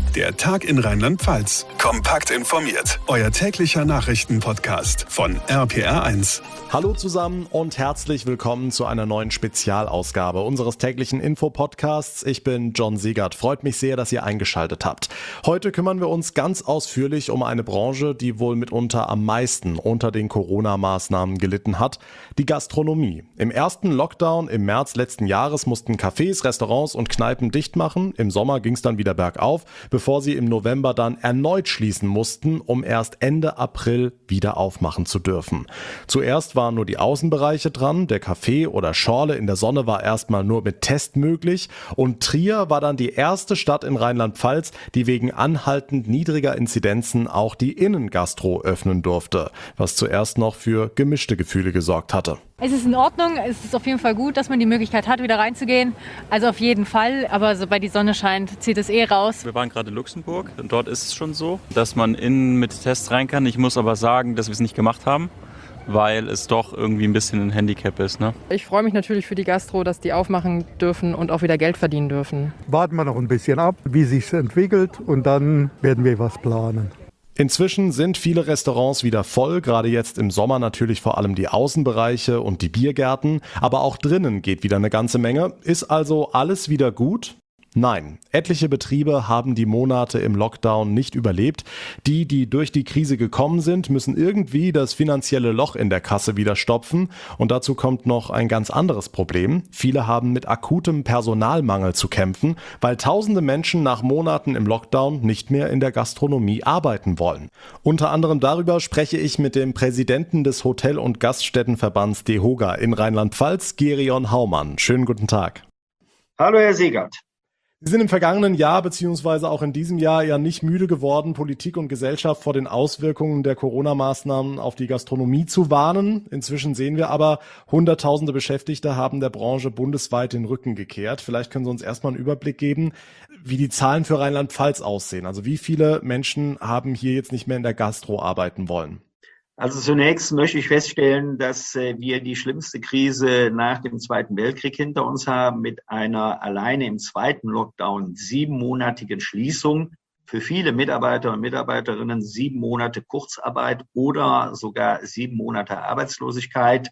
Der Tag in Rheinland-Pfalz. Kompakt informiert. Euer täglicher Nachrichtenpodcast von RPR1. Hallo zusammen und herzlich willkommen zu einer neuen Spezialausgabe unseres täglichen Info-Podcasts. Ich bin John Siegert. Freut mich sehr, dass ihr eingeschaltet habt. Heute kümmern wir uns ganz ausführlich um eine Branche, die wohl mitunter am meisten unter den Corona-Maßnahmen gelitten hat, die Gastronomie. Im ersten Lockdown im März letzten Jahres mussten Cafés, Restaurants und Kneipen dicht machen. Im Sommer ging es dann wieder bergauf, bevor sie im November dann erneut schließen mussten, um erst Ende April wieder aufmachen zu dürfen. Zuerst waren nur die Außenbereiche dran, der Café oder Schorle in der Sonne war erstmal nur mit Test möglich und Trier war dann die erste Stadt in Rheinland-Pfalz, die wegen anhaltend niedriger Inzidenzen auch die Innengastro öffnen durfte, was zuerst noch für gemischte Gefühle gesorgt hatte. Es ist in Ordnung, es ist auf jeden Fall gut, dass man die Möglichkeit hat, wieder reinzugehen. Also auf jeden Fall, aber sobald die Sonne scheint, zieht es raus. Wir waren gerade in Luxemburg und dort ist es schon so, dass man innen mit Tests rein kann. Ich muss aber sagen, dass wir es nicht gemacht haben, weil es doch irgendwie ein bisschen ein Handicap ist, ne? Ich freue mich natürlich für die Gastro, dass die aufmachen dürfen und auch wieder Geld verdienen dürfen. Warten wir noch ein bisschen ab, wie sich entwickelt und dann werden wir was planen. Inzwischen sind viele Restaurants wieder voll, gerade jetzt im Sommer natürlich vor allem die Außenbereiche und die Biergärten, aber auch drinnen geht wieder eine ganze Menge. Ist also alles wieder gut? Nein, etliche Betriebe haben die Monate im Lockdown nicht überlebt. Die durch die Krise gekommen sind, müssen irgendwie das finanzielle Loch in der Kasse wieder stopfen. Und dazu kommt noch ein ganz anderes Problem. Viele haben mit akutem Personalmangel zu kämpfen, weil tausende Menschen nach Monaten im Lockdown nicht mehr in der Gastronomie arbeiten wollen. Unter anderem darüber spreche ich mit dem Präsidenten des Hotel- und Gaststättenverbands DEHOGA in Rheinland-Pfalz, Gerion Haumann. Schönen guten Tag. Hallo Herr Siegert. Sie sind im vergangenen Jahr bzw. auch in diesem Jahr ja nicht müde geworden, Politik und Gesellschaft vor den Auswirkungen der Corona-Maßnahmen auf die Gastronomie zu warnen. Inzwischen sehen wir aber, Hunderttausende Beschäftigte haben der Branche bundesweit den Rücken gekehrt. Vielleicht können Sie uns erstmal einen Überblick geben, wie die Zahlen für Rheinland-Pfalz aussehen. Also wie viele Menschen haben hier jetzt nicht mehr in der Gastro arbeiten wollen? Also zunächst möchte ich feststellen, dass wir die schlimmste Krise nach dem Zweiten Weltkrieg hinter uns haben, mit einer alleine im zweiten Lockdown 7-monatigen Schließung. Für viele Mitarbeiter und Mitarbeiterinnen 7 Monate Kurzarbeit oder sogar 7 Monate Arbeitslosigkeit.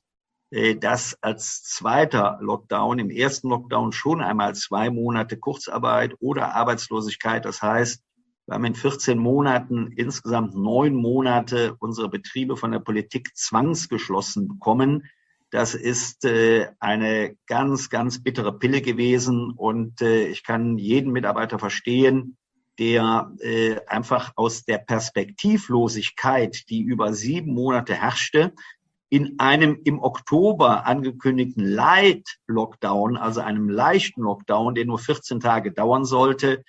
Das als zweiter Lockdown, im ersten Lockdown schon einmal 2 Monate Kurzarbeit oder Arbeitslosigkeit. Das heißt, wir haben in 14 Monaten insgesamt 9 Monate unsere Betriebe von der Politik zwangsgeschlossen bekommen. Das ist eine ganz, ganz bittere Pille gewesen und ich kann jeden Mitarbeiter verstehen, der einfach aus der Perspektivlosigkeit, die über 7 Monate herrschte, in einem im Oktober angekündigten Light-Lockdown, also einem leichten Lockdown, der nur 14 Tage dauern sollte,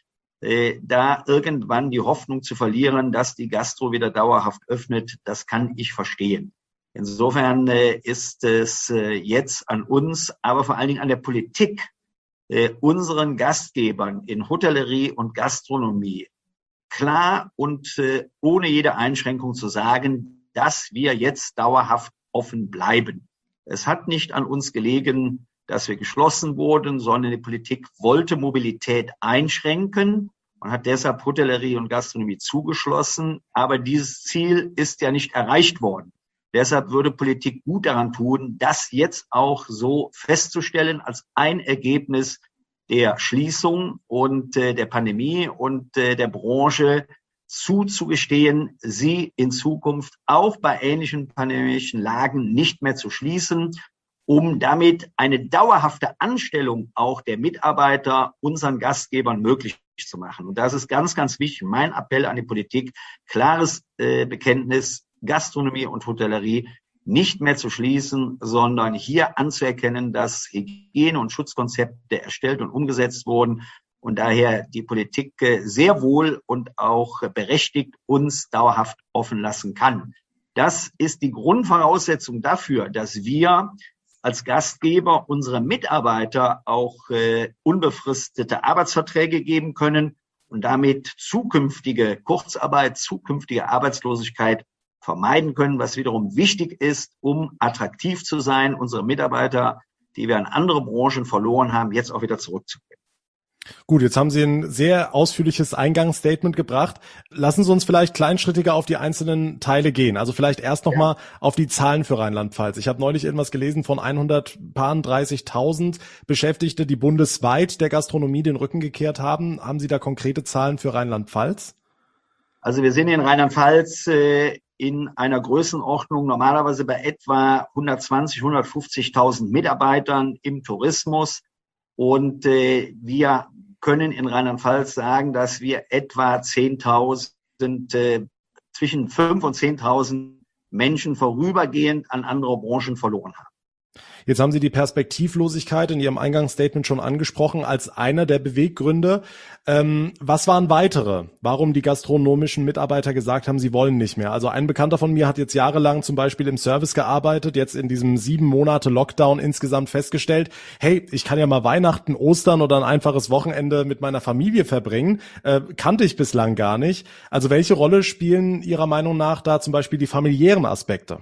da irgendwann die Hoffnung zu verlieren, dass die Gastro wieder dauerhaft öffnet, das kann ich verstehen. Insofern ist es jetzt an uns, aber vor allen Dingen an der Politik, unseren Gastgebern in Hotellerie und Gastronomie klar und ohne jede Einschränkung zu sagen, dass wir jetzt dauerhaft offen bleiben. Es hat nicht an uns gelegen, dass wir geschlossen wurden, sondern die Politik wollte Mobilität einschränken und hat deshalb Hotellerie und Gastronomie zugeschlossen. Aber dieses Ziel ist ja nicht erreicht worden. Deshalb würde Politik gut daran tun, das jetzt auch so festzustellen als ein Ergebnis der Schließung und der Pandemie und der Branche zuzugestehen, sie in Zukunft auch bei ähnlichen pandemischen Lagen nicht mehr zu schließen, um damit eine dauerhafte Anstellung auch der Mitarbeiter unseren Gastgebern möglich zu machen. Und das ist ganz, ganz wichtig. Mein Appell an die Politik, klares Bekenntnis, Gastronomie und Hotellerie nicht mehr zu schließen, sondern hier anzuerkennen, dass Hygiene- und Schutzkonzepte erstellt und umgesetzt wurden und daher die Politik sehr wohl und auch berechtigt uns dauerhaft offen lassen kann. Das ist die Grundvoraussetzung dafür, dass wir als Gastgeber unsere Mitarbeiter auch unbefristete Arbeitsverträge geben können und damit zukünftige Kurzarbeit, zukünftige Arbeitslosigkeit vermeiden können, was wiederum wichtig ist, um attraktiv zu sein, unsere Mitarbeiter, die wir an andere Branchen verloren haben, jetzt auch wieder zurückzubringen. Gut, jetzt haben Sie ein sehr ausführliches Eingangsstatement gebracht. Lassen Sie uns vielleicht kleinschrittiger auf die einzelnen Teile gehen. Also vielleicht erst nochmal auf die Zahlen für Rheinland-Pfalz. Ich habe neulich irgendwas gelesen von 130.000 Beschäftigte, die bundesweit der Gastronomie den Rücken gekehrt haben. Haben Sie da konkrete Zahlen für Rheinland-Pfalz? Also wir sind in Rheinland-Pfalz in einer Größenordnung normalerweise bei etwa 120.000, 150.000 Mitarbeitern im Tourismus. Und wir können in Rheinland-Pfalz sagen, dass wir etwa 10.000, zwischen 5.000 und 10.000 Menschen vorübergehend an andere Branchen verloren haben. Jetzt haben Sie die Perspektivlosigkeit in Ihrem Eingangsstatement schon angesprochen als einer der Beweggründe. Was waren weitere? Warum die gastronomischen Mitarbeiter gesagt haben, sie wollen nicht mehr? Also ein Bekannter von mir hat jetzt jahrelang zum Beispiel im Service gearbeitet, jetzt in diesem 7 Monate Lockdown insgesamt festgestellt, hey, ich kann ja mal Weihnachten, Ostern oder ein einfaches Wochenende mit meiner Familie verbringen. Kannte ich bislang gar nicht. Also welche Rolle spielen Ihrer Meinung nach da zum Beispiel die familiären Aspekte?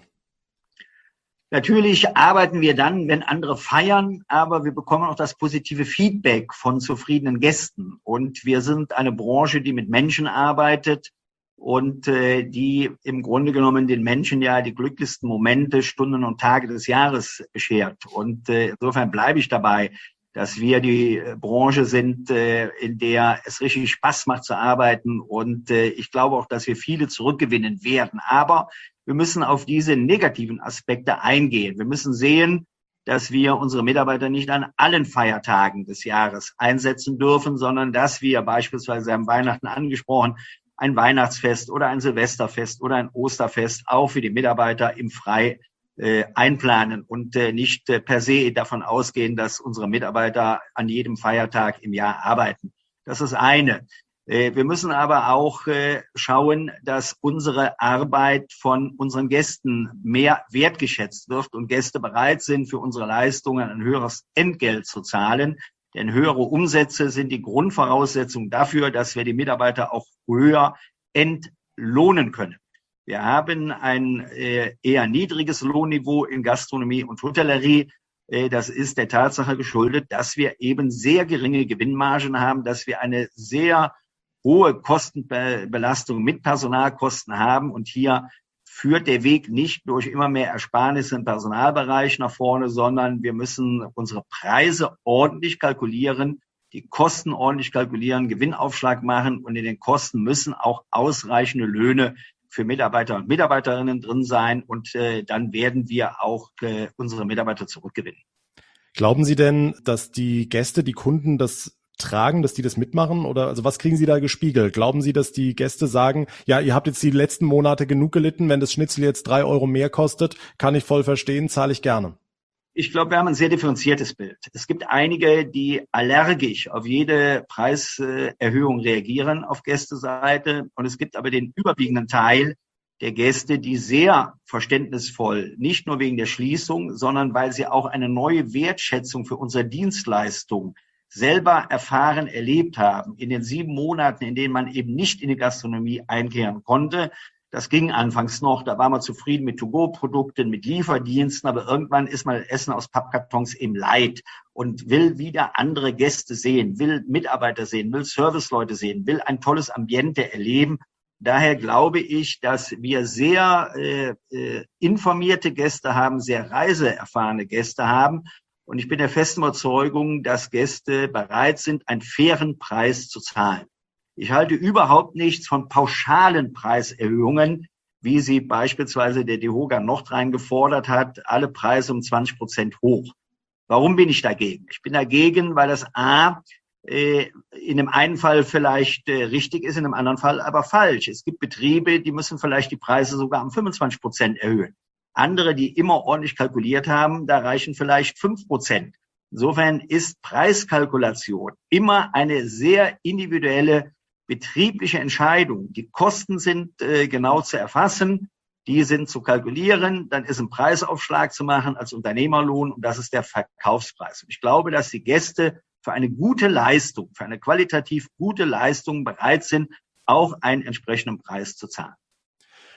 Natürlich arbeiten wir dann, wenn andere feiern, aber wir bekommen auch das positive Feedback von zufriedenen Gästen. Und wir sind eine Branche, die mit Menschen arbeitet und die im Grunde genommen den Menschen ja die glücklichsten Momente, Stunden und Tage des Jahres beschert. Und insofern bleibe ich dabei, dass wir die Branche sind, in der es richtig Spaß macht zu arbeiten. Und ich glaube auch, dass wir viele zurückgewinnen werden. Aber wir müssen auf diese negativen Aspekte eingehen. Wir müssen sehen, dass wir unsere Mitarbeiter nicht an allen Feiertagen des Jahres einsetzen dürfen, sondern dass wir beispielsweise am Weihnachten angesprochen, ein Weihnachtsfest oder ein Silvesterfest oder ein Osterfest auch für die Mitarbeiter im Frei einplanen und nicht per se davon ausgehen, dass unsere Mitarbeiter an jedem Feiertag im Jahr arbeiten. Das ist eine. Wir müssen aber auch schauen, dass unsere Arbeit von unseren Gästen mehr wertgeschätzt wird und Gäste bereit sind, für unsere Leistungen ein höheres Entgelt zu zahlen. Denn höhere Umsätze sind die Grundvoraussetzung dafür, dass wir die Mitarbeiter auch höher entlohnen können. Wir haben ein eher niedriges Lohnniveau in Gastronomie und Hotellerie. Das ist der Tatsache geschuldet, dass wir eben sehr geringe Gewinnmargen haben, dass wir eine sehr hohe Kostenbelastung mit Personalkosten haben. Und hier führt der Weg nicht durch immer mehr Ersparnisse im Personalbereich nach vorne, sondern wir müssen unsere Preise ordentlich kalkulieren, die Kosten ordentlich kalkulieren, Gewinnaufschlag machen und in den Kosten müssen auch ausreichende Löhne für Mitarbeiter und Mitarbeiterinnen drin sein. Und dann werden wir auch unsere Mitarbeiter zurückgewinnen. Glauben Sie denn, dass die Gäste, die Kunden das tragen, dass die das mitmachen? Oder also was kriegen Sie da gespiegelt? Glauben Sie, dass die Gäste sagen, ja, ihr habt jetzt die letzten Monate genug gelitten, wenn das Schnitzel jetzt 3 Euro mehr kostet, kann ich voll verstehen, zahle ich gerne? Ich glaube, wir haben ein sehr differenziertes Bild. Es gibt einige, die allergisch auf jede Preiserhöhung reagieren auf Gästeseite. Und es gibt aber den überwiegenden Teil der Gäste, die sehr verständnisvoll, nicht nur wegen der Schließung, sondern weil sie auch eine neue Wertschätzung für unsere Dienstleistung selber erfahren, erlebt haben in den 7 Monaten, in denen man eben nicht in die Gastronomie einkehren konnte. Das ging anfangs noch, da war man zufrieden mit To-Go-Produkten, mit Lieferdiensten, aber irgendwann ist man Essen aus Pappkartons im leid und will wieder andere Gäste sehen, will Mitarbeiter sehen, will Serviceleute sehen, will ein tolles Ambiente erleben. Daher glaube ich, dass wir sehr informierte Gäste haben, sehr reiseerfahrene Gäste haben. Und ich bin der festen Überzeugung, dass Gäste bereit sind, einen fairen Preis zu zahlen. Ich halte überhaupt nichts von pauschalen Preiserhöhungen, wie sie beispielsweise der DEHOGA Nordrhein gefordert hat, alle Preise um 20% hoch. Warum bin ich dagegen? Ich bin dagegen, weil das in dem einen Fall vielleicht richtig ist, in dem anderen Fall aber falsch. Es gibt Betriebe, die müssen vielleicht die Preise sogar um 25% erhöhen. Andere, die immer ordentlich kalkuliert haben, da reichen vielleicht 5%. Insofern ist Preiskalkulation immer eine sehr individuelle betriebliche Entscheidung. Die Kosten sind genau zu erfassen, die sind zu kalkulieren, dann ist ein Preisaufschlag zu machen als Unternehmerlohn und das ist der Verkaufspreis. Und ich glaube, dass die Gäste für eine gute Leistung, für eine qualitativ gute Leistung bereit sind, auch einen entsprechenden Preis zu zahlen.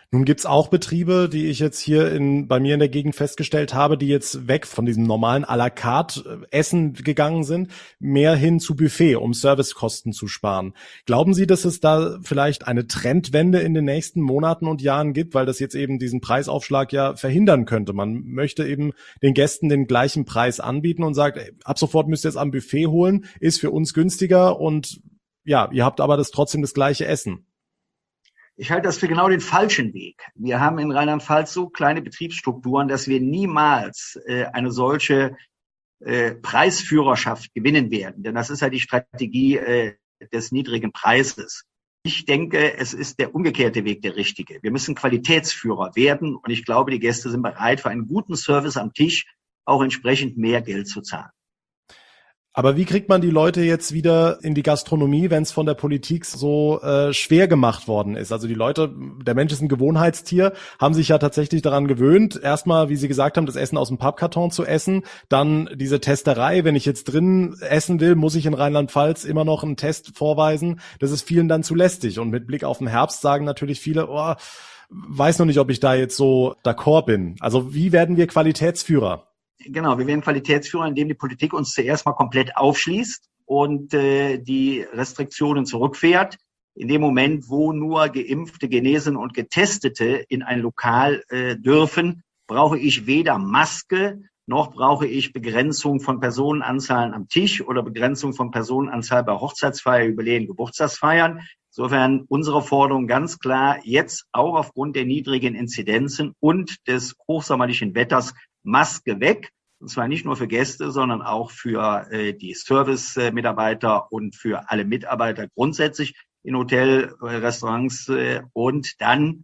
Nun gibt's auch Betriebe, die ich jetzt hier bei mir in der Gegend festgestellt habe, die jetzt weg von diesem normalen à la carte Essen gegangen sind, mehr hin zu Buffet, um Servicekosten zu sparen. Glauben Sie, dass es da vielleicht eine Trendwende in den nächsten Monaten und Jahren gibt, weil das jetzt eben diesen Preisaufschlag ja verhindern könnte? Man möchte eben den Gästen den gleichen Preis anbieten und sagt, ab sofort müsst ihr es am Buffet holen, ist für uns günstiger und ja, ihr habt aber trotzdem das gleiche Essen. Ich halte das für genau den falschen Weg. Wir haben in Rheinland-Pfalz so kleine Betriebsstrukturen, dass wir niemals eine solche Preisführerschaft gewinnen werden. Denn das ist ja die Strategie des niedrigen Preises. Ich denke, es ist der umgekehrte Weg der richtige. Wir müssen Qualitätsführer werden und ich glaube, die Gäste sind bereit, für einen guten Service am Tisch auch entsprechend mehr Geld zu zahlen. Aber wie kriegt man die Leute jetzt wieder in die Gastronomie, wenn es von der Politik so schwer gemacht worden ist? Also die Leute, der Mensch ist ein Gewohnheitstier, haben sich ja tatsächlich daran gewöhnt, erstmal, wie Sie gesagt haben, das Essen aus dem Pappkarton zu essen, dann diese Testerei, wenn ich jetzt drin essen will, muss ich in Rheinland-Pfalz immer noch einen Test vorweisen. Das ist vielen dann zu lästig. Und mit Blick auf den Herbst sagen natürlich viele, weiß noch nicht, ob ich da jetzt so d'accord bin. Also wie werden wir Qualitätsführer? Genau, wir werden Qualitätsführer, indem die Politik uns zuerst mal komplett aufschließt und die Restriktionen zurückfährt. In dem Moment, wo nur Geimpfte, Genesene und Getestete in ein Lokal dürfen, brauche ich weder Maske, noch brauche ich Begrenzung von Personenanzahlen am Tisch oder Begrenzung von Personenanzahl bei Hochzeitsfeiern, Jubiläen, Geburtstagsfeiern. Insofern unsere Forderung ganz klar, jetzt auch aufgrund der niedrigen Inzidenzen und des hochsommerlichen Wetters Maske weg. Und zwar nicht nur für Gäste, sondern auch für die Service-Mitarbeiter und für alle Mitarbeiter grundsätzlich in Hotel, Restaurants. Und dann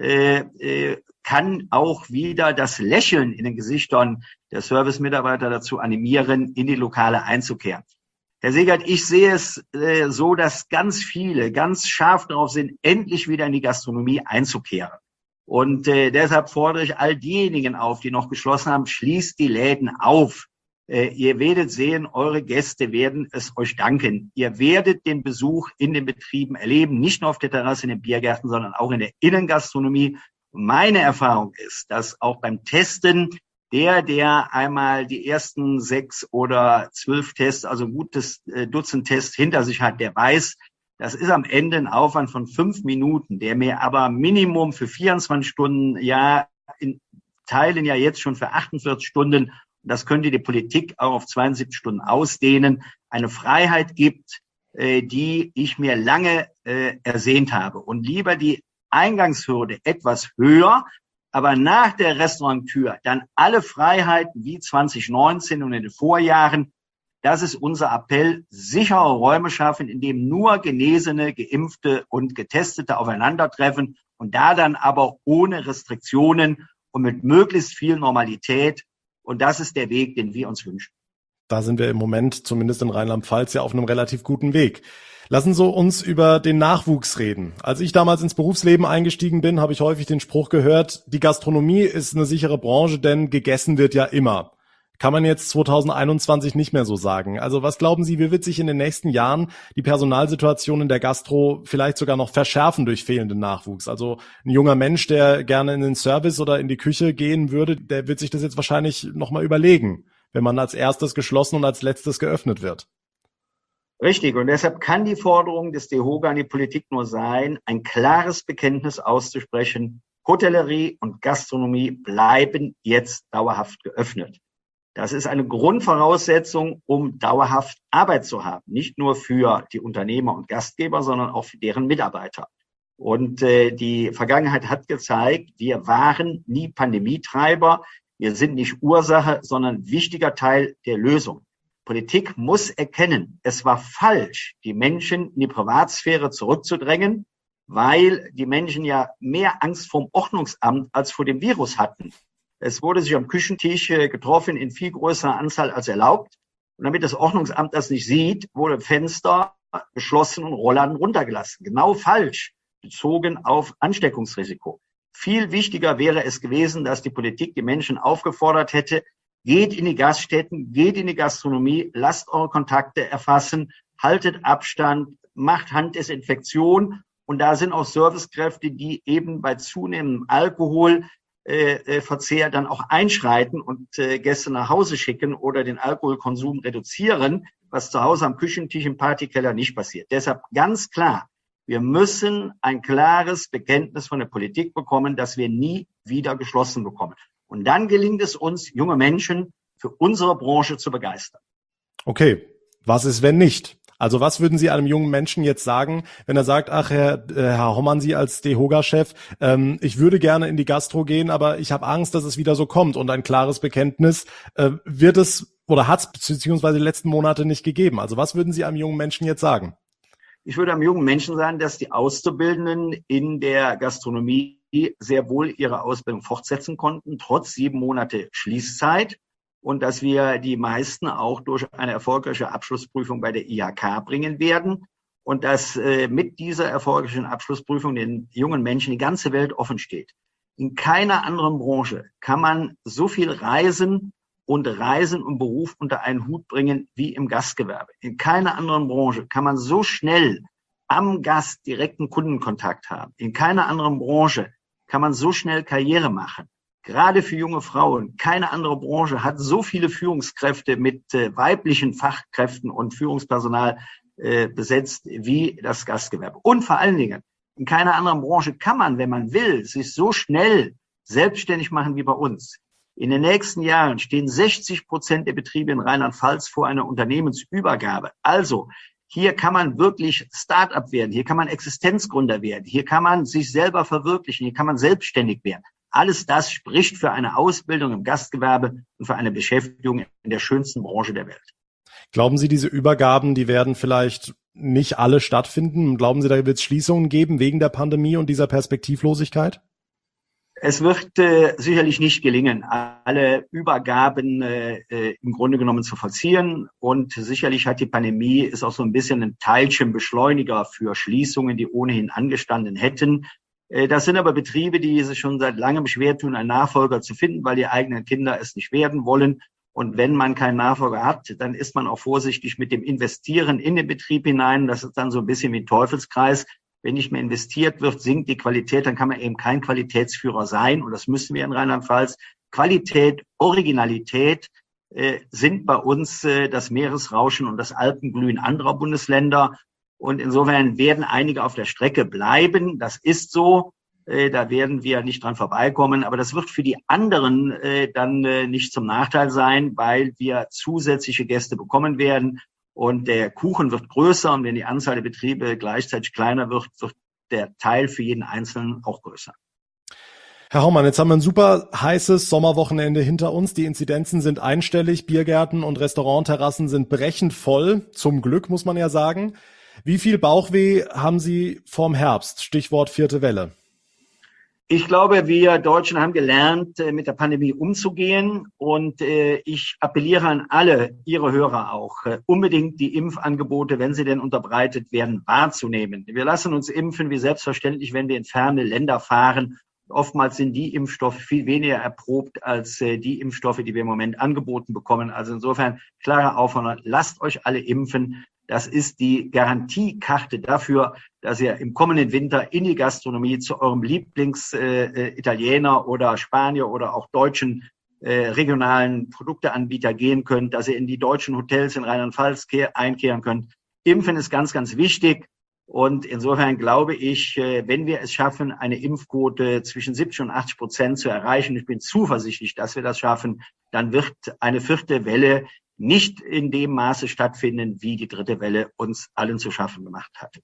kann auch wieder das Lächeln in den Gesichtern der Service-Mitarbeiter dazu animieren, in die Lokale einzukehren. Herr Seegert, ich sehe es so, dass ganz viele ganz scharf darauf sind, endlich wieder in die Gastronomie einzukehren. Und deshalb fordere ich all diejenigen auf, die noch geschlossen haben, schließt die Läden auf. Ihr werdet sehen, eure Gäste werden es euch danken. Ihr werdet den Besuch in den Betrieben erleben, nicht nur auf der Terrasse in den Biergärten, sondern auch in der Innengastronomie. Meine Erfahrung ist, dass auch beim Testen der einmal die ersten 6 oder 12 Tests, also ein gutes Dutzend Tests hinter sich hat, der weiß, das ist am Ende ein Aufwand von 5 Minuten, der mir aber Minimum für 24 Stunden, ja, in Teilen ja jetzt schon für 48 Stunden, das könnte die Politik auch auf 72 Stunden ausdehnen, eine Freiheit gibt, die ich mir lange ersehnt habe. Und lieber die Eingangshürde etwas höher, aber nach der Restauranttür dann alle Freiheiten wie 2019 und in den Vorjahren. Das ist unser Appell, sichere Räume schaffen, in dem nur Genesene, Geimpfte und Getestete aufeinandertreffen und da dann aber ohne Restriktionen und mit möglichst viel Normalität. Und das ist der Weg, den wir uns wünschen. Da sind wir im Moment, zumindest in Rheinland-Pfalz, ja auf einem relativ guten Weg. Lassen Sie uns über den Nachwuchs reden. Als ich damals ins Berufsleben eingestiegen bin, habe ich häufig den Spruch gehört, die Gastronomie ist eine sichere Branche, denn gegessen wird ja immer. Kann man jetzt 2021 nicht mehr so sagen. Also was glauben Sie, wie wird sich in den nächsten Jahren die Personalsituation in der Gastro vielleicht sogar noch verschärfen durch fehlenden Nachwuchs? Also ein junger Mensch, der gerne in den Service oder in die Küche gehen würde, der wird sich das jetzt wahrscheinlich nochmal überlegen, wenn man als erstes geschlossen und als letztes geöffnet wird. Richtig. Und deshalb kann die Forderung des DEHOGA an die Politik nur sein, ein klares Bekenntnis auszusprechen. Hotellerie und Gastronomie bleiben jetzt dauerhaft geöffnet. Das ist eine Grundvoraussetzung, um dauerhaft Arbeit zu haben. Nicht nur für die Unternehmer und Gastgeber, sondern auch für deren Mitarbeiter. Und die Vergangenheit hat gezeigt, wir waren nie Pandemietreiber. Wir sind nicht Ursache, sondern wichtiger Teil der Lösung. Politik muss erkennen, es war falsch, die Menschen in die Privatsphäre zurückzudrängen, weil die Menschen ja mehr Angst vor dem Ordnungsamt als vor dem Virus hatten. Es wurde sich am Küchentisch getroffen in viel größerer Anzahl als erlaubt. Und damit das Ordnungsamt das nicht sieht, wurde Fenster geschlossen und Rollladen runtergelassen. Genau falsch, bezogen auf Ansteckungsrisiko. Viel wichtiger wäre es gewesen, dass die Politik die Menschen aufgefordert hätte, geht in die Gaststätten, geht in die Gastronomie, lasst eure Kontakte erfassen, haltet Abstand, macht Handdesinfektion Und da sind auch Servicekräfte, die eben bei zunehmendem Alkoholverzehr dann auch einschreiten und Gäste nach Hause schicken oder den Alkoholkonsum reduzieren, was zu Hause am Küchentisch im Partykeller nicht passiert. Deshalb ganz klar, wir müssen ein klares Bekenntnis von der Politik bekommen, dass wir nie wieder geschlossen bekommen. Und dann gelingt es uns, junge Menschen für unsere Branche zu begeistern. Okay, was ist, wenn nicht? Also was würden Sie einem jungen Menschen jetzt sagen, wenn er sagt, ach Herr Homann, Sie als DEHOGA-Chef, ich würde gerne in die Gastro gehen, aber ich habe Angst, dass es wieder so kommt, und ein klares Bekenntnis wird es oder hat es beziehungsweise die letzten Monate nicht gegeben. Also was würden Sie einem jungen Menschen jetzt sagen? Ich würde einem jungen Menschen sagen, dass die Auszubildenden in der Gastronomie sehr wohl ihre Ausbildung fortsetzen konnten, trotz 7 Monate Schließzeit. Und dass wir die meisten auch durch eine erfolgreiche Abschlussprüfung bei der IHK bringen werden. Und dass mit dieser erfolgreichen Abschlussprüfung den jungen Menschen die ganze Welt offen steht. In keiner anderen Branche kann man so viel Reisen und Beruf unter einen Hut bringen wie im Gastgewerbe. In keiner anderen Branche kann man so schnell am Gast direkten Kundenkontakt haben. In keiner anderen Branche kann man so schnell Karriere machen. Gerade für junge Frauen. Keine andere Branche hat so viele Führungskräfte mit weiblichen Fachkräften und Führungspersonal besetzt wie das Gastgewerbe. Und vor allen Dingen, in keiner anderen Branche kann man, wenn man will, sich so schnell selbstständig machen wie bei uns. In den nächsten Jahren stehen 60% der Betriebe in Rheinland-Pfalz vor einer Unternehmensübergabe. Also, hier kann man wirklich Start-up werden, hier kann man Existenzgründer werden, hier kann man sich selber verwirklichen, hier kann man selbstständig werden. Alles das spricht für eine Ausbildung im Gastgewerbe und für eine Beschäftigung in der schönsten Branche der Welt. Glauben Sie, diese Übergaben, die werden vielleicht nicht alle stattfinden? Glauben Sie, da wird es Schließungen geben wegen der Pandemie und dieser Perspektivlosigkeit? Es wird sicherlich nicht gelingen, alle Übergaben im Grunde genommen zu vollziehen. Und sicherlich hat die Pandemie ist auch so ein bisschen ein Teilchenbeschleuniger für Schließungen, die ohnehin angestanden hätten. Das sind aber Betriebe, die sich schon seit langem schwer tun, einen Nachfolger zu finden, weil die eigenen Kinder es nicht werden wollen. Und wenn man keinen Nachfolger hat, dann ist man auch vorsichtig mit dem Investieren in den Betrieb hinein. Das ist dann so ein bisschen wie ein Teufelskreis. Wenn nicht mehr investiert wird, sinkt die Qualität, dann kann man eben kein Qualitätsführer sein. Und das müssen wir in Rheinland-Pfalz. Qualität, Originalität sind bei uns das Meeresrauschen und das Alpenglühen anderer Bundesländer. Und insofern werden einige auf der Strecke bleiben. Das ist so. Da werden wir nicht dran vorbeikommen. Aber das wird für die anderen dann nicht zum Nachteil sein, weil wir zusätzliche Gäste bekommen werden. Und der Kuchen wird größer. Und wenn die Anzahl der Betriebe gleichzeitig kleiner wird, wird der Teil für jeden Einzelnen auch größer. Herr Homann, jetzt haben wir ein super heißes Sommerwochenende hinter uns. Die Inzidenzen sind einstellig. Biergärten und Restaurantterrassen sind brechend voll. Zum Glück, muss man ja sagen. Wie viel Bauchweh haben Sie vorm Herbst? Stichwort 4. Welle. Ich glaube, wir Deutschen haben gelernt, mit der Pandemie umzugehen. Und ich appelliere an alle, Ihre Hörer auch, unbedingt die Impfangebote, wenn sie denn unterbreitet werden, wahrzunehmen. Wir lassen uns impfen, wie selbstverständlich, wenn wir in ferne Länder fahren. Oftmals sind die Impfstoffe viel weniger erprobt als die Impfstoffe, die wir im Moment angeboten bekommen. Also insofern klare Aufforderung, lasst euch alle impfen. Das ist die Garantiekarte dafür, dass ihr im kommenden Winter in die Gastronomie zu eurem Lieblings-Italiener oder Spanier oder auch deutschen regionalen Produkteanbieter gehen könnt, dass ihr in die deutschen Hotels in Rheinland-Pfalz einkehren könnt. Impfen ist ganz, ganz wichtig. Und insofern glaube ich, wenn wir es schaffen, eine Impfquote zwischen 70% und 80% zu erreichen, ich bin zuversichtlich, dass wir das schaffen, dann wird eine 4. Welle nicht in dem Maße stattfinden, wie die 3. Welle uns allen zu schaffen gemacht hat.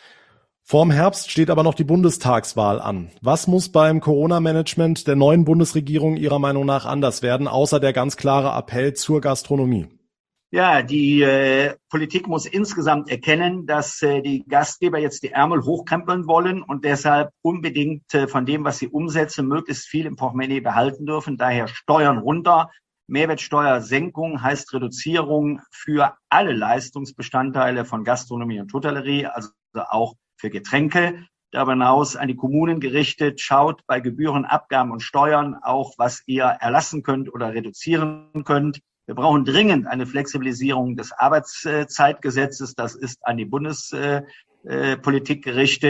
Vorm Herbst steht aber noch die Bundestagswahl an. Was muss beim Corona-Management der neuen Bundesregierung Ihrer Meinung nach anders werden, außer der ganz klare Appell zur Gastronomie? Ja, die Politik muss insgesamt erkennen, dass die Gastgeber jetzt die Ärmel hochkrempeln wollen und deshalb unbedingt von dem, was sie umsetzen, möglichst viel im Portemonnaie behalten dürfen. Daher Steuern runter. Mehrwertsteuersenkung heißt Reduzierung für alle Leistungsbestandteile von Gastronomie und Hotellerie, also auch für Getränke. Darüber hinaus an die Kommunen gerichtet, schaut bei Gebühren, Abgaben und Steuern auch, was ihr erlassen könnt oder reduzieren könnt. Wir brauchen dringend eine Flexibilisierung des Arbeitszeitgesetzes. Das ist an die Bundespolitik gerichtet.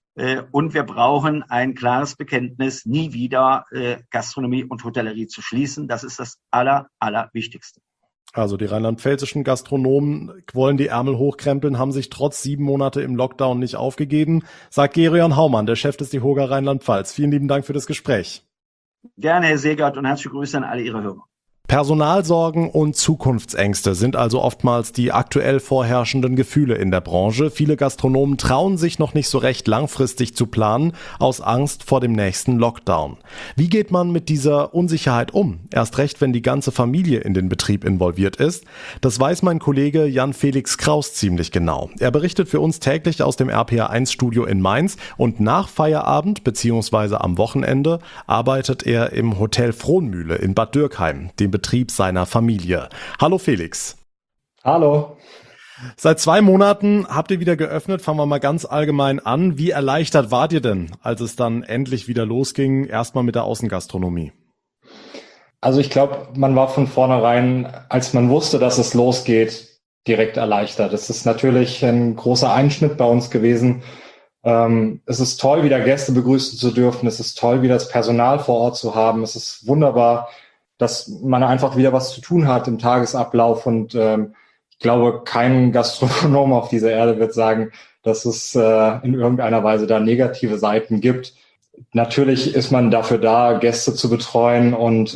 Und wir brauchen ein klares Bekenntnis, nie wieder Gastronomie und Hotellerie zu schließen. Das ist das Allerwichtigste. Also die rheinland-pfälzischen Gastronomen wollen die Ärmel hochkrempeln, haben sich trotz 7 Monate im Lockdown nicht aufgegeben, sagt Gerion Haumann, der Chef des DEHOGA Rheinland-Pfalz. Vielen lieben Dank für das Gespräch. Gerne, Herr Segert, und herzliche Grüße an alle Ihre Hörer. Personalsorgen und Zukunftsängste sind also oftmals die aktuell vorherrschenden Gefühle in der Branche. Viele Gastronomen trauen sich noch nicht so recht langfristig zu planen, aus Angst vor dem nächsten Lockdown. Wie geht man mit dieser Unsicherheit um? Erst recht, wenn die ganze Familie in den Betrieb involviert ist. Das weiß mein Kollege Jan-Felix Kraus ziemlich genau. Er berichtet für uns täglich aus dem RPR1-Studio in Mainz und nach Feierabend bzw. am Wochenende arbeitet er im Hotel Frohnmühle in Bad Dürkheim, dem Betrieb seiner Familie. Hallo Felix. Hallo. Seit 2 Monaten habt ihr wieder geöffnet. Fangen wir mal ganz allgemein an. Wie erleichtert wart ihr denn, als es dann endlich wieder losging, erstmal mit der Außengastronomie? Also ich glaube, man war von vornherein, als man wusste, dass es losgeht, direkt erleichtert. Es ist natürlich ein großer Einschnitt bei uns gewesen. Es ist toll, wieder Gäste begrüßen zu dürfen. Es ist toll, wieder das Personal vor Ort zu haben. Es ist wunderbar, dass man einfach wieder was zu tun hat im Tagesablauf. Und ich glaube, kein Gastronom auf dieser Erde wird sagen, dass es in irgendeiner Weise da negative Seiten gibt. Natürlich ist man dafür da, Gäste zu betreuen und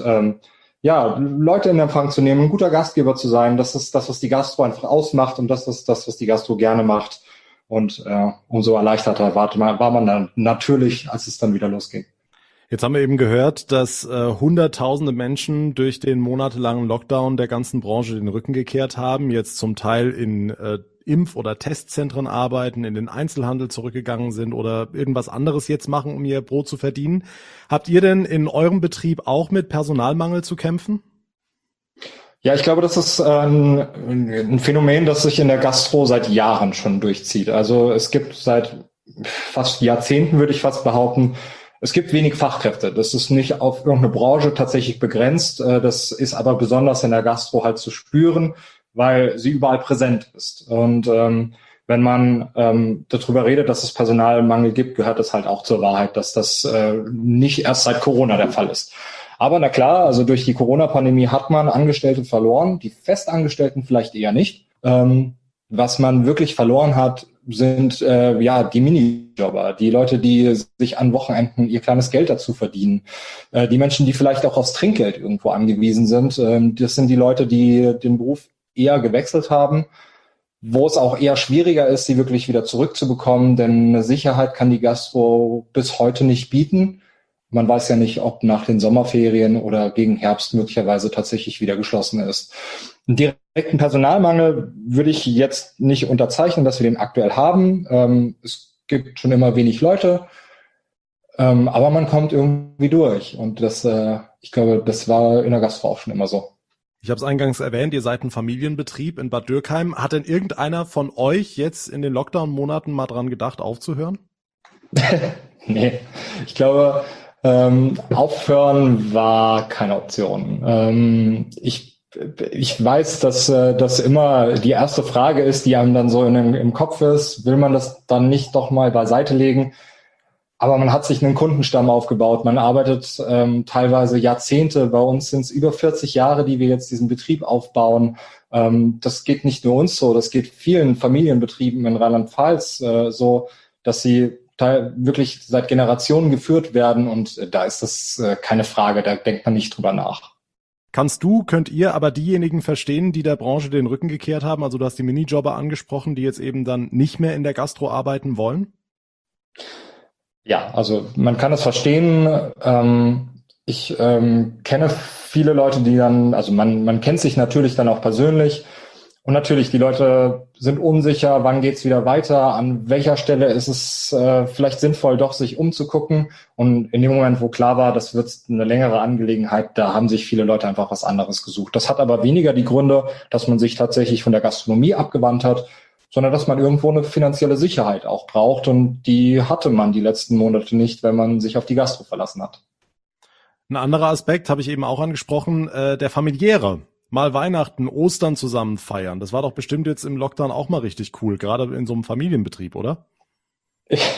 Leute in Empfang zu nehmen, ein guter Gastgeber zu sein. Das ist das, was die Gastro einfach ausmacht, und das ist das, was die Gastro gerne macht. Und umso erleichterter war man dann natürlich, als es dann wieder losging. Jetzt haben wir eben gehört, dass Hunderttausende Menschen durch den monatelangen Lockdown der ganzen Branche den Rücken gekehrt haben, jetzt zum Teil in Impf- oder Testzentren arbeiten, in den Einzelhandel zurückgegangen sind oder irgendwas anderes jetzt machen, um ihr Brot zu verdienen. Habt ihr denn in eurem Betrieb auch mit Personalmangel zu kämpfen? Ja, ich glaube, das ist ein Phänomen, das sich in der Gastro seit Jahren schon durchzieht. Also es gibt seit fast Jahrzehnten, würde ich fast behaupten, es gibt wenig Fachkräfte. Das ist nicht auf irgendeine Branche tatsächlich begrenzt. Das ist aber besonders in der Gastro halt zu spüren, weil sie überall präsent ist. Und wenn man darüber redet, dass es Personalmangel gibt, gehört es halt auch zur Wahrheit, dass das nicht erst seit Corona der Fall ist. Aber na klar, also durch die Corona-Pandemie hat man Angestellte verloren, die Festangestellten vielleicht eher nicht. Was man wirklich verloren hat, sind die Minijobber, die Leute, die sich an Wochenenden ihr kleines Geld dazu verdienen, die Menschen, die vielleicht auch aufs Trinkgeld irgendwo angewiesen sind. Das sind die Leute, die den Beruf eher gewechselt haben, wo es auch eher schwieriger ist, sie wirklich wieder zurückzubekommen, denn eine Sicherheit kann die Gastro bis heute nicht bieten. Man weiß ja nicht, ob nach den Sommerferien oder gegen Herbst möglicherweise tatsächlich wieder geschlossen ist. Einen direkten Personalmangel würde ich jetzt nicht unterzeichnen, dass wir den aktuell haben. Es gibt schon immer wenig Leute, aber man kommt irgendwie durch. Und das, ich glaube, das war in der Gastro auch schon immer so. Ich habe es eingangs erwähnt, ihr seid ein Familienbetrieb in Bad Dürkheim. Hat denn irgendeiner von euch jetzt in den Lockdown-Monaten mal dran gedacht, aufzuhören? Nee, ich glaube, aufhören war keine Option. Ich weiß, dass das immer die erste Frage ist, die einem dann so im Kopf ist. Will man das dann nicht doch mal beiseite legen? Aber man hat sich einen Kundenstamm aufgebaut. Man arbeitet teilweise Jahrzehnte. Bei uns sind es über 40 Jahre, die wir jetzt diesen Betrieb aufbauen. Das geht nicht nur uns so, das geht vielen Familienbetrieben in Rheinland-Pfalz so, dass sie wirklich seit Generationen geführt werden. Und da ist das keine Frage, da denkt man nicht drüber nach. Könnt ihr aber diejenigen verstehen, die der Branche den Rücken gekehrt haben? Also du hast die Minijobber angesprochen, die jetzt eben dann nicht mehr in der Gastro arbeiten wollen? Ja, also man kann es verstehen. Ich kenne viele Leute, die dann, also man kennt sich natürlich dann auch persönlich. Und natürlich, die Leute sind unsicher, wann geht's wieder weiter, an welcher Stelle ist es vielleicht sinnvoll, doch sich umzugucken. Und in dem Moment, wo klar war, das wird eine längere Angelegenheit, da haben sich viele Leute einfach was anderes gesucht. Das hat aber weniger die Gründe, dass man sich tatsächlich von der Gastronomie abgewandt hat, sondern dass man irgendwo eine finanzielle Sicherheit auch braucht. Und die hatte man die letzten Monate nicht, wenn man sich auf die Gastro verlassen hat. Ein anderer Aspekt habe ich eben auch angesprochen, der familiäre. Mal Weihnachten, Ostern zusammen feiern. Das war doch bestimmt jetzt im Lockdown auch mal richtig cool, gerade in so einem Familienbetrieb, oder?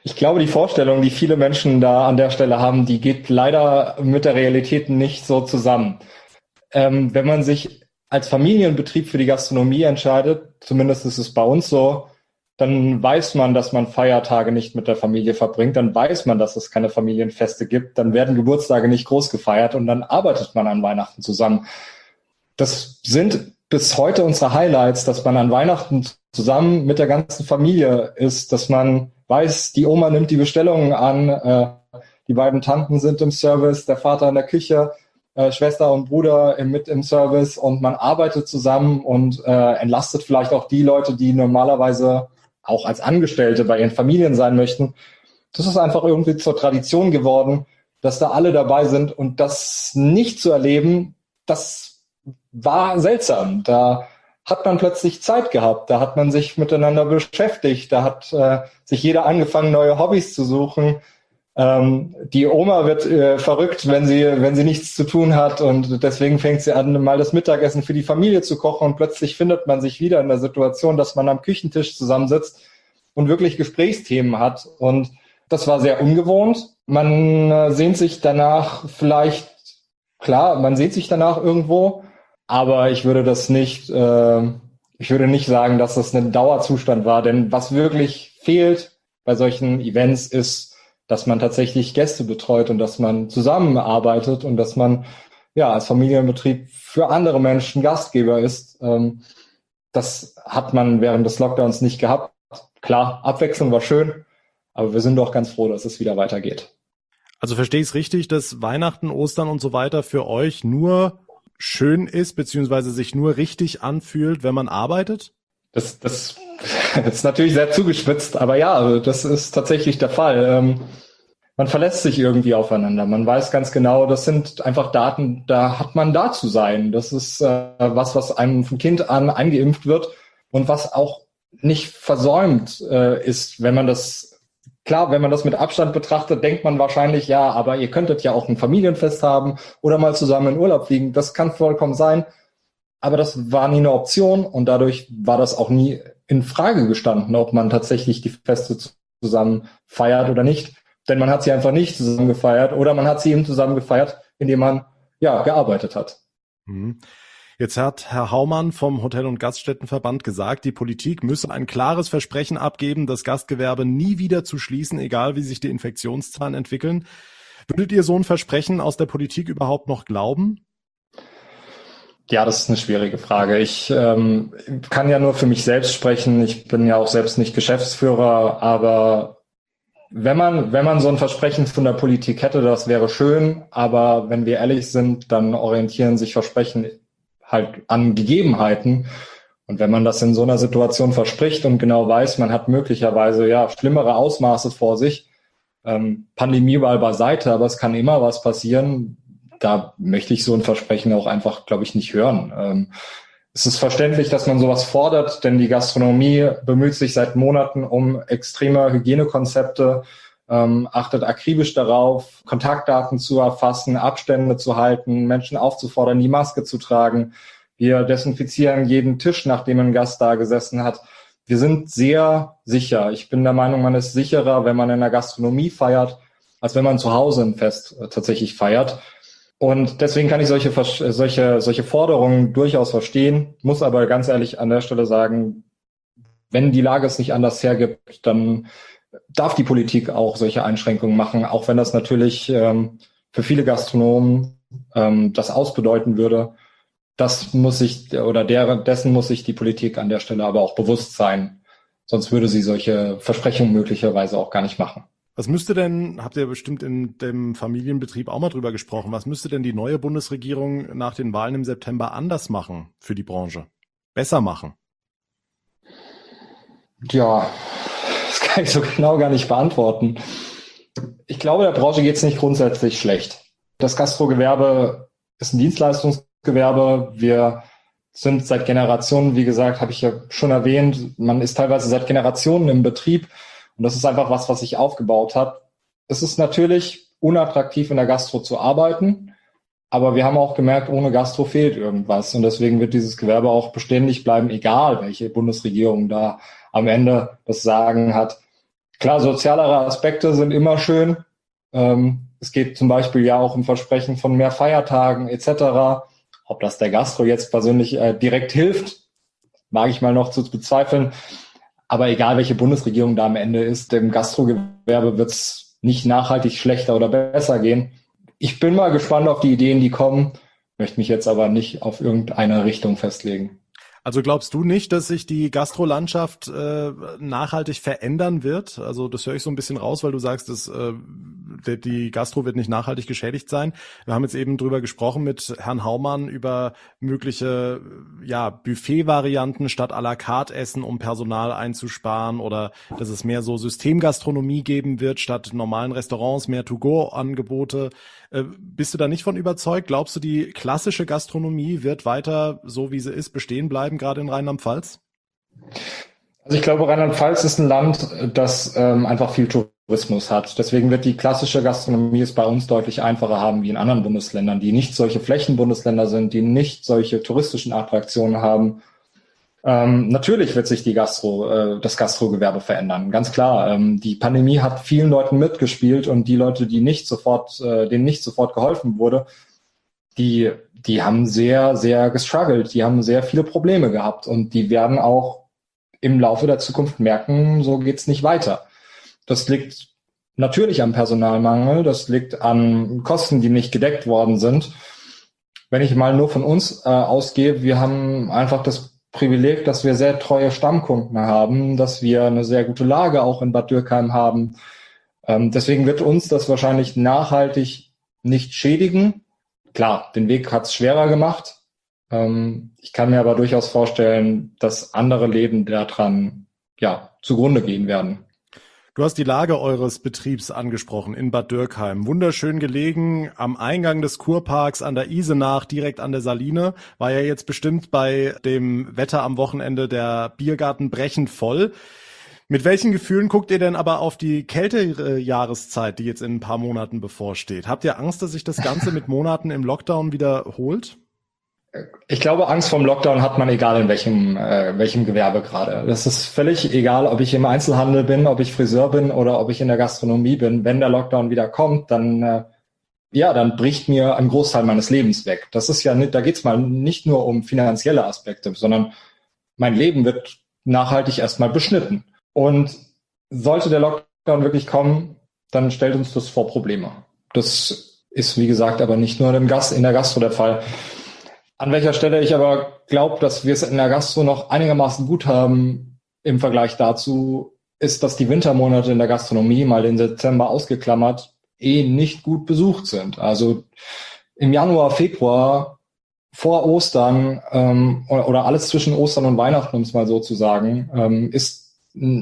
Ich glaube, die Vorstellung, die viele Menschen da an der Stelle haben, die geht leider mit der Realität nicht so zusammen. Wenn man sich als Familienbetrieb für die Gastronomie entscheidet, zumindest ist es bei uns so, dann weiß man, dass man Feiertage nicht mit der Familie verbringt, dann weiß man, dass es keine Familienfeste gibt, dann werden Geburtstage nicht groß gefeiert und dann arbeitet man an Weihnachten zusammen. Das sind bis heute unsere Highlights, dass man an Weihnachten zusammen mit der ganzen Familie ist, dass man weiß, die Oma nimmt die Bestellungen an, die beiden Tanten sind im Service, der Vater in der Küche, Schwester und Bruder mit im Service und man arbeitet zusammen und entlastet vielleicht auch die Leute, die normalerweise auch als Angestellte bei ihren Familien sein möchten. Das ist einfach irgendwie zur Tradition geworden, dass da alle dabei sind und das nicht zu erleben, das war seltsam. Da hat man plötzlich Zeit gehabt, da hat man sich miteinander beschäftigt, da hat sich jeder angefangen, neue Hobbys zu suchen. Die Oma wird verrückt, wenn sie nichts zu tun hat und deswegen fängt sie an, mal das Mittagessen für die Familie zu kochen und plötzlich findet man sich wieder in der Situation, dass man am Küchentisch zusammensitzt und wirklich Gesprächsthemen hat und das war sehr ungewohnt. Man sehnt sich danach man sehnt sich danach irgendwo, aber ich würde nicht sagen, dass das ein Dauerzustand war, denn was wirklich fehlt bei solchen Events ist, dass man tatsächlich Gäste betreut und dass man zusammenarbeitet und dass man als Familienbetrieb für andere Menschen Gastgeber ist. Das hat man während des Lockdowns nicht gehabt. Klar, Abwechslung war schön, aber wir sind doch ganz froh, dass es wieder weitergeht. Also verstehe ich es richtig, dass Weihnachten, Ostern und so weiter für euch nur schön ist, beziehungsweise sich nur richtig anfühlt, wenn man arbeitet? Das ist natürlich sehr zugespitzt, aber ja, also das ist tatsächlich der Fall. Man verlässt sich irgendwie aufeinander. Man weiß ganz genau, das sind einfach Daten, da hat man da zu sein. Das ist was einem von Kind an eingeimpft wird und was auch nicht versäumt ist. Wenn man das mit Abstand betrachtet, denkt man wahrscheinlich, ja, aber ihr könntet ja auch ein Familienfest haben oder mal zusammen in Urlaub fliegen. Das kann vollkommen sein. Aber das war nie eine Option und dadurch war das auch nie in Frage gestanden, ob man tatsächlich die Feste zusammen feiert oder nicht. Denn man hat sie einfach nicht zusammen gefeiert oder man hat sie eben zusammen gefeiert, indem man gearbeitet hat. Jetzt hat Herr Haumann vom Hotel- und Gaststättenverband gesagt, die Politik müsse ein klares Versprechen abgeben, das Gastgewerbe nie wieder zu schließen, egal wie sich die Infektionszahlen entwickeln. Würdet ihr so ein Versprechen aus der Politik überhaupt noch glauben? Ja, das ist eine schwierige Frage. Ich kann ja nur für mich selbst sprechen. Ich bin ja auch selbst nicht Geschäftsführer, aber wenn man so ein Versprechen von der Politik hätte, das wäre schön. Aber wenn wir ehrlich sind, dann orientieren sich Versprechen halt an Gegebenheiten. Und wenn man das in so einer Situation verspricht und genau weiß, man hat möglicherweise schlimmere Ausmaße vor sich, Pandemie mal beiseite, aber es kann immer was passieren. Da möchte ich so ein Versprechen auch einfach, glaube ich, nicht hören. Es ist verständlich, dass man sowas fordert, denn die Gastronomie bemüht sich seit Monaten um extreme Hygienekonzepte, achtet akribisch darauf, Kontaktdaten zu erfassen, Abstände zu halten, Menschen aufzufordern, die Maske zu tragen. Wir desinfizieren jeden Tisch, nachdem ein Gast da gesessen hat. Wir sind sehr sicher. Ich bin der Meinung, man ist sicherer, wenn man in der Gastronomie feiert, als wenn man zu Hause ein Fest tatsächlich feiert. Und deswegen kann ich solche Forderungen durchaus verstehen, muss aber ganz ehrlich an der Stelle sagen, wenn die Lage es nicht anders hergibt, dann darf die Politik auch solche Einschränkungen machen, auch wenn das natürlich für viele Gastronomen das ausbedeuten würde. Dessen muss sich die Politik an der Stelle aber auch bewusst sein. Sonst würde sie solche Versprechungen möglicherweise auch gar nicht machen. Was müsste denn, habt ihr bestimmt in dem Familienbetrieb auch mal drüber gesprochen, was müsste denn die neue Bundesregierung nach den Wahlen im September anders machen für die Branche? Besser machen? Ja, das kann ich so genau gar nicht beantworten. Ich glaube, der Branche geht es nicht grundsätzlich schlecht. Das Gastrogewerbe ist ein Dienstleistungsgewerbe. Wir sind seit Generationen, wie gesagt, habe ich ja schon erwähnt, man ist teilweise seit Generationen im Betrieb. Und das ist einfach was sich aufgebaut hat. Es ist natürlich unattraktiv, in der Gastro zu arbeiten, aber wir haben auch gemerkt, ohne Gastro fehlt irgendwas. Und deswegen wird dieses Gewerbe auch beständig bleiben, egal welche Bundesregierung da am Ende das Sagen hat. Klar, sozialere Aspekte sind immer schön. Es geht zum Beispiel ja auch um Versprechen von mehr Feiertagen etc. Ob das der Gastro jetzt persönlich direkt hilft, mag ich mal noch zu bezweifeln. Aber egal, welche Bundesregierung da am Ende ist, dem Gastrogewerbe wird es nicht nachhaltig schlechter oder besser gehen. Ich bin mal gespannt auf die Ideen, die kommen, möchte mich jetzt aber nicht auf irgendeine Richtung festlegen. Also glaubst du nicht, dass sich die Gastrolandschaft nachhaltig verändern wird? Also das höre ich so ein bisschen raus, weil du sagst, dass die Gastro wird nicht nachhaltig geschädigt sein. Wir haben jetzt eben drüber gesprochen mit Herrn Haumann über mögliche Buffet-Varianten statt à la carte Essen, um Personal einzusparen, oder dass es mehr so Systemgastronomie geben wird statt normalen Restaurants, mehr To-Go-Angebote. Bist du da nicht von überzeugt? Glaubst du, die klassische Gastronomie wird weiter, so wie sie ist, bestehen bleiben, gerade in Rheinland-Pfalz? Also ich glaube, Rheinland-Pfalz ist ein Land, das einfach viel Tourismus hat. Deswegen wird die klassische Gastronomie es bei uns deutlich einfacher haben wie in anderen Bundesländern, die nicht solche Flächenbundesländer sind, die nicht solche touristischen Attraktionen haben. Natürlich wird sich das Gastrogewerbe verändern, ganz klar. Die Pandemie hat vielen Leuten mitgespielt und die Leute, denen nicht sofort geholfen wurde, die haben sehr, sehr gestruggelt, die haben sehr viele Probleme gehabt und die werden auch im Laufe der Zukunft merken, so geht's nicht weiter. Das liegt natürlich am Personalmangel, das liegt an Kosten, die nicht gedeckt worden sind. Wenn ich mal nur von uns ausgehe, wir haben einfach das Privileg, dass wir sehr treue Stammkunden haben, dass wir eine sehr gute Lage auch in Bad Dürkheim haben. Deswegen wird uns das wahrscheinlich nachhaltig nicht schädigen. Klar, den Weg hat's schwerer gemacht. Ich kann mir aber durchaus vorstellen, dass andere Läden daran zugrunde gehen werden. Du hast die Lage eures Betriebs angesprochen in Bad Dürkheim. Wunderschön gelegen am Eingang des Kurparks an der Isenach, direkt an der Saline. War ja jetzt bestimmt bei dem Wetter am Wochenende der Biergarten brechend voll. Mit welchen Gefühlen guckt ihr denn aber auf die kältere Jahreszeit, die jetzt in ein paar Monaten bevorsteht? Habt ihr Angst, dass sich das Ganze mit Monaten im Lockdown wiederholt? Ich glaube, Angst vorm Lockdown hat man, egal in welchem Gewerbe gerade. Das ist völlig egal, ob ich im Einzelhandel bin, ob ich Friseur bin oder ob ich in der Gastronomie bin. Wenn der Lockdown wieder kommt, dann bricht mir ein Großteil meines Lebens weg. Das ist ja nicht, da geht's mal nicht nur um finanzielle Aspekte, sondern mein Leben wird nachhaltig erstmal beschnitten. Und sollte der Lockdown wirklich kommen, dann stellt uns das vor Probleme. Das ist, wie gesagt, aber nicht nur in der Gastro der Fall. An welcher Stelle ich aber glaube, dass wir es in der Gastro noch einigermaßen gut haben im Vergleich dazu, ist, dass die Wintermonate in der Gastronomie, mal den Dezember ausgeklammert, nicht gut besucht sind. Also im Januar, Februar, vor Ostern oder alles zwischen Ostern und Weihnachten, um es mal so zu sagen, ist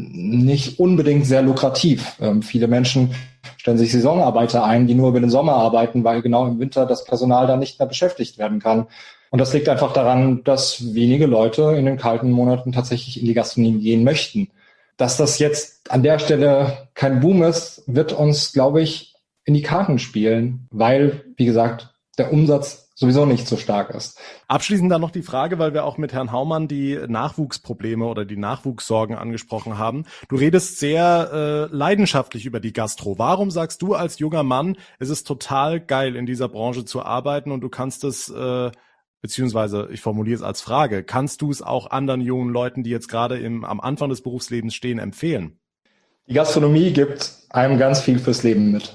nicht unbedingt sehr lukrativ. Viele Menschen stellen sich Saisonarbeiter ein, die nur über den Sommer arbeiten, weil genau im Winter das Personal dann nicht mehr beschäftigt werden kann. Und das liegt einfach daran, dass wenige Leute in den kalten Monaten tatsächlich in die Gastronomie gehen möchten. Dass das jetzt an der Stelle kein Boom ist, wird uns, glaube ich, in die Karten spielen, weil, wie gesagt, der Umsatz sowieso nicht so stark ist. Abschließend dann noch die Frage, weil wir auch mit Herrn Haumann die Nachwuchsprobleme oder die Nachwuchssorgen angesprochen haben. Du redest sehr leidenschaftlich über die Gastro. Warum sagst du als junger Mann, es ist total geil, in dieser Branche zu arbeiten und du kannst es, beziehungsweise ich formuliere es als Frage, kannst du es auch anderen jungen Leuten, die jetzt gerade am Anfang des Berufslebens stehen, empfehlen? Die Gastronomie gibt einem ganz viel fürs Leben mit.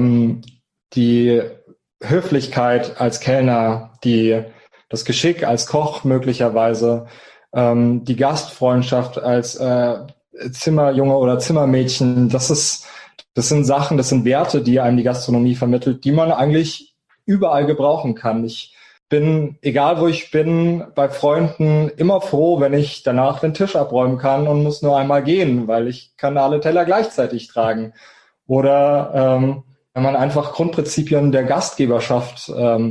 Die Höflichkeit als Kellner, das Geschick als Koch möglicherweise, die Gastfreundschaft als Zimmerjunge oder Zimmermädchen, das sind Sachen, das sind Werte, die einem die Gastronomie vermittelt, die man eigentlich überall gebrauchen kann. Ich bin, egal wo ich bin, bei Freunden immer froh, wenn ich danach den Tisch abräumen kann und muss nur einmal gehen, weil ich kann alle Teller gleichzeitig tragen. Oder wenn man einfach Grundprinzipien der Gastgeberschaft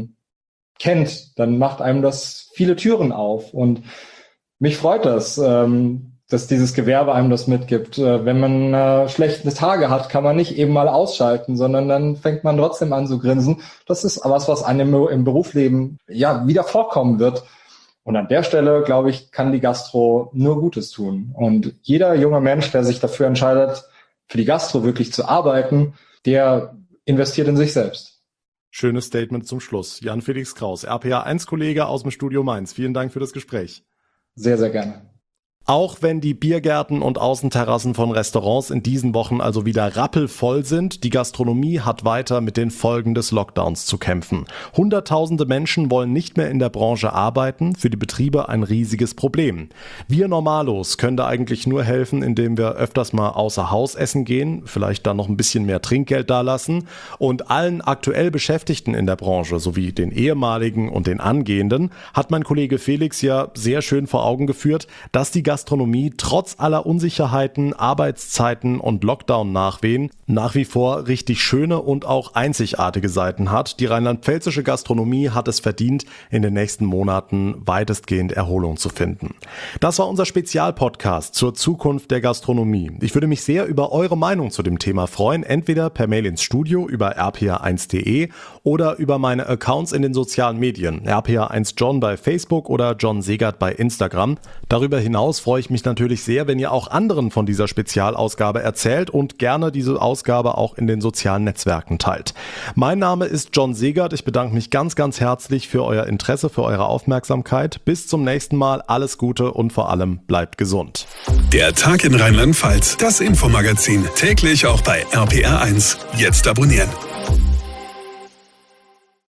kennt, dann macht einem das viele Türen auf. Und mich freut das, dass dieses Gewerbe einem das mitgibt. Wenn man schlechte Tage hat, kann man nicht eben mal ausschalten, sondern dann fängt man trotzdem an zu grinsen. Das ist was einem im Berufsleben wieder vorkommen wird. Und an der Stelle, glaube ich, kann die Gastro nur Gutes tun. Und jeder junge Mensch, der sich dafür entscheidet, für die Gastro wirklich zu arbeiten, der investiert in sich selbst. Schönes Statement zum Schluss. Jan-Felix Kraus, RPA1-Kollege aus dem Studio Mainz. Vielen Dank für das Gespräch. Sehr, sehr gerne. Auch wenn die Biergärten und Außenterrassen von Restaurants in diesen Wochen also wieder rappelvoll sind, die Gastronomie hat weiter mit den Folgen des Lockdowns zu kämpfen. Hunderttausende Menschen wollen nicht mehr in der Branche arbeiten, für die Betriebe ein riesiges Problem. Wir Normalos können da eigentlich nur helfen, indem wir öfters mal außer Haus essen gehen, vielleicht dann noch ein bisschen mehr Trinkgeld dalassen und allen aktuell Beschäftigten in der Branche, sowie den ehemaligen und den angehenden, hat mein Kollege Felix ja sehr schön vor Augen geführt, dass die Gastronomie trotz aller Unsicherheiten, Arbeitszeiten und Lockdown-Nachwehen nach wie vor richtig schöne und auch einzigartige Seiten hat. Die rheinland-pfälzische Gastronomie hat es verdient, in den nächsten Monaten weitestgehend Erholung zu finden. Das war unser Spezialpodcast zur Zukunft der Gastronomie. Ich würde mich sehr über eure Meinung zu dem Thema freuen, entweder per Mail ins Studio über rpa1.de oder über meine Accounts in den sozialen Medien, rpa1john bei Facebook oder John Segert bei Instagram. Darüber hinaus freue ich mich natürlich sehr, wenn ihr auch anderen von dieser Spezialausgabe erzählt und gerne diese Ausgabe auch in den sozialen Netzwerken teilt. Mein Name ist John Segert. Ich bedanke mich ganz, ganz herzlich für euer Interesse, für eure Aufmerksamkeit. Bis zum nächsten Mal. Alles Gute und vor allem bleibt gesund. Der Tag in Rheinland-Pfalz, das Infomagazin, täglich auch bei RPR1. Jetzt abonnieren.